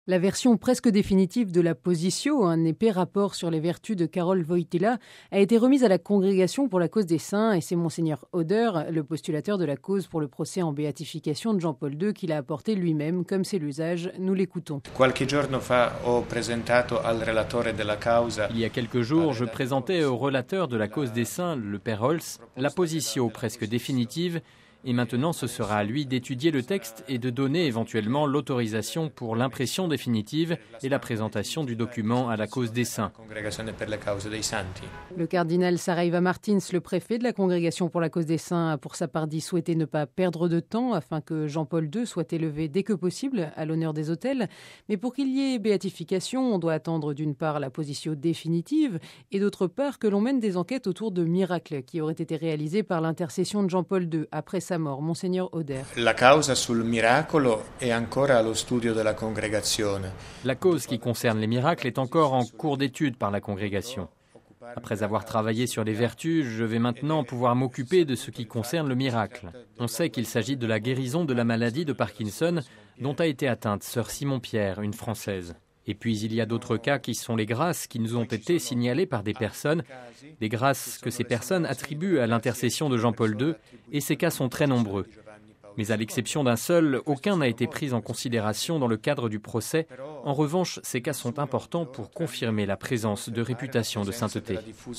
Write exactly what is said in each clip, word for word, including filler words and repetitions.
La version presque définitive de la Positio, un épais rapport sur les vertus de Karol Wojtyła, a été remise à la Congrégation pour la cause des saints et c'est Monseigneur Oder, le postulateur de la cause pour le procès en béatification de Jean-Paul deux, qui l'a apporté lui-même, comme c'est l'usage. Nous l'écoutons. Il y a quelques jours, je présentais au relateur de la cause des saints, le père Holz, la Positio presque définitive. Et maintenant, ce sera à lui d'étudier le texte et de donner éventuellement l'autorisation pour l'impression définitive et la présentation du document à la cause des saints. Le cardinal Saraiva Martins, le préfet de la Congrégation pour la cause des saints, a pour sa part dit souhaiter ne pas perdre de temps afin que Jean-Paul deux soit élevé dès que possible à l'honneur des autels. Mais pour qu'il y ait béatification, on doit attendre d'une part la position définitive et d'autre part que l'on mène des enquêtes autour de miracles qui auraient été réalisés par l'intercession de Jean-Paul deux après sa mort. Monseigneur Oder. La causa sul miracolo è ancora allo studio della congregazione. La cause qui concerne les miracles est encore en cours d'étude par la congrégation. Après avoir travaillé sur les vertus, je vais maintenant pouvoir m'occuper de ce qui concerne le miracle. On sait qu'il s'agit de la guérison de la maladie de Parkinson dont a été atteinte sœur Simon-Pierre, une Française. Et puis il y a d'autres cas qui sont les grâces qui nous ont été signalées par des personnes, des grâces que ces personnes attribuent à l'intercession de Jean-Paul deux, et ces cas sont très nombreux. Mais à l'exception d'un seul, aucun n'a été pris en considération dans le cadre du procès. En revanche, ces cas sont importants pour confirmer la présence de réputation de sainteté.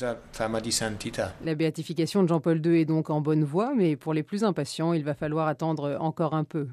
La béatification de Jean-Paul deux est donc en bonne voie, mais pour les plus impatients, il va falloir attendre encore un peu.